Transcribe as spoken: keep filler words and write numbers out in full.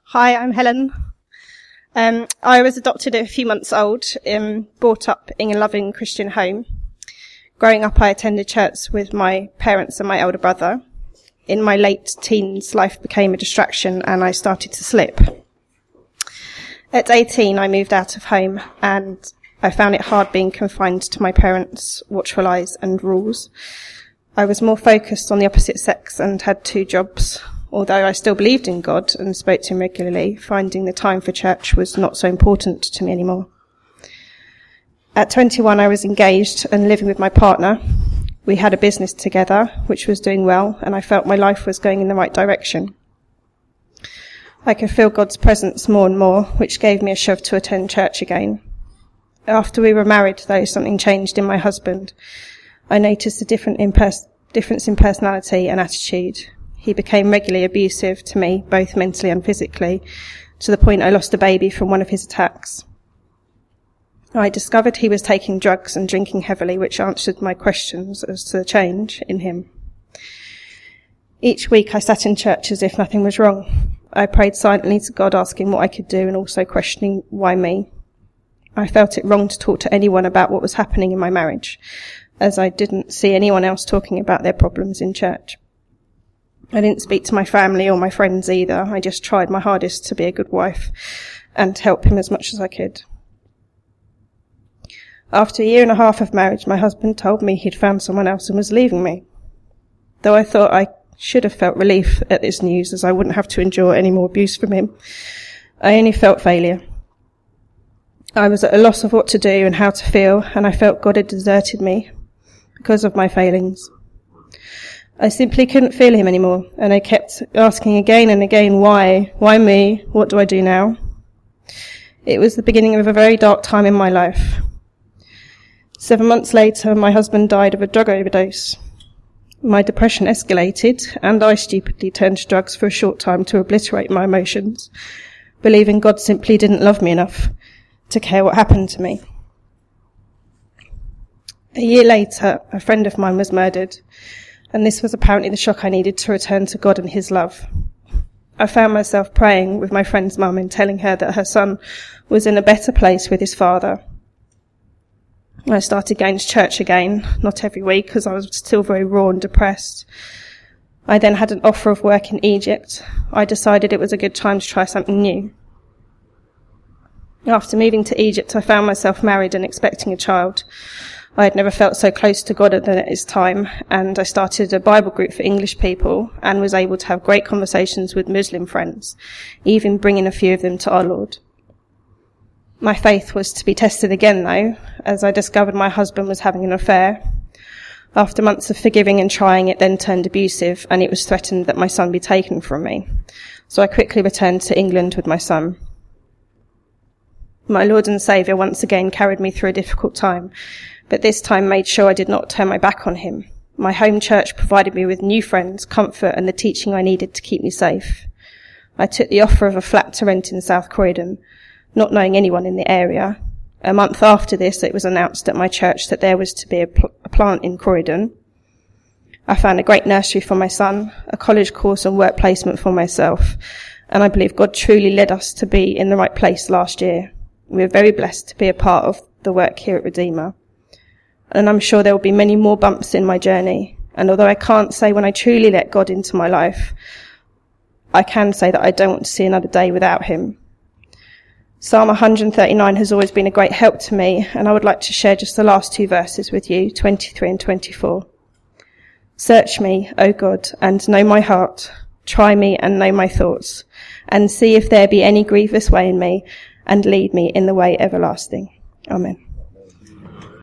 Hi, I'm Helen. Um, I was adopted at a few months old, um, brought up in a loving Christian home. Growing up, I attended church with my parents and my elder brother. In my late teens, life became a distraction and I started to slip. At eighteen, I moved out of home and I found it hard being confined to my parents' watchful eyes and rules. I was more focused on the opposite sex and had two jobs. Although I still believed in God and spoke to him regularly, finding the time for church was not so important to me anymore. At twenty-one, I was engaged and living with my partner. We had a business together, which was doing well, and I felt my life was going in the right direction. I could feel God's presence more and more, which gave me a shove to attend church again. After we were married, though, something changed in my husband. I noticed a different impers- difference in personality and attitude. He became regularly abusive to me, both mentally and physically, to the point I lost a baby from one of his attacks. I discovered he was taking drugs and drinking heavily, which answered my questions as to the change in him. Each week I sat in church as if nothing was wrong. I prayed silently to God, asking what I could do and also questioning why me. I felt it wrong to talk to anyone about what was happening in my marriage, as I didn't see anyone else talking about their problems in church. I didn't speak to my family or my friends either. I just tried my hardest to be a good wife and help him as much as I could. After a year and a half of marriage, my husband told me he'd found someone else and was leaving me. Though I thought I should have felt relief at this news, as I wouldn't have to endure any more abuse from him, I only felt failure. I was at a loss of what to do and how to feel, and I felt God had deserted me because of my failings. I simply couldn't feel him anymore, and I kept asking again and again, why? Why me? What do I do now? It was the beginning of a very dark time in my life. Seven months later, my husband died of a drug overdose. My depression escalated, and I stupidly turned to drugs for a short time to obliterate my emotions, believing God simply didn't love me enough to care what happened to me. A year later, a friend of mine was murdered, and this was apparently the shock I needed to return to God and his love. I found myself praying with my friend's mum and telling her that her son was in a better place with his father. I started going to church again, not every week, because I was still very raw and depressed. I then had an offer of work in Egypt. I decided it was a good time to try something new. After moving to Egypt, I found myself married and expecting a child. I had never felt so close to God at this time, and I started a Bible group for English people and was able to have great conversations with Muslim friends, even bringing a few of them to our Lord. My faith was to be tested again, though, as I discovered my husband was having an affair. After months of forgiving and trying, it then turned abusive, and it was threatened that my son be taken from me. So I quickly returned to England with my son. My Lord and Saviour once again carried me through a difficult time, but this time made sure I did not turn my back on him. My home church provided me with new friends, comfort, and the teaching I needed to keep me safe. I took the offer of a flat to rent in South Croydon, not knowing anyone in the area. A month after this, it was announced at my church that there was to be a, pl- a plant in Croydon. I found a great nursery for my son, a college course and work placement for myself, and I believe God truly led us to be in the right place last year. We are very blessed to be a part of the work here at Redeemer. And I'm sure there will be many more bumps in my journey. And although I can't say when I truly let God into my life, I can say that I don't want to see another day without him. Psalm one thirty-nine has always been a great help to me, and I would like to share just the last two verses with you, twenty-three and twenty-four. Search me, O God, and know my heart. Try me and know my thoughts, and see if there be any grievous way in me, and lead me in the way everlasting. Amen.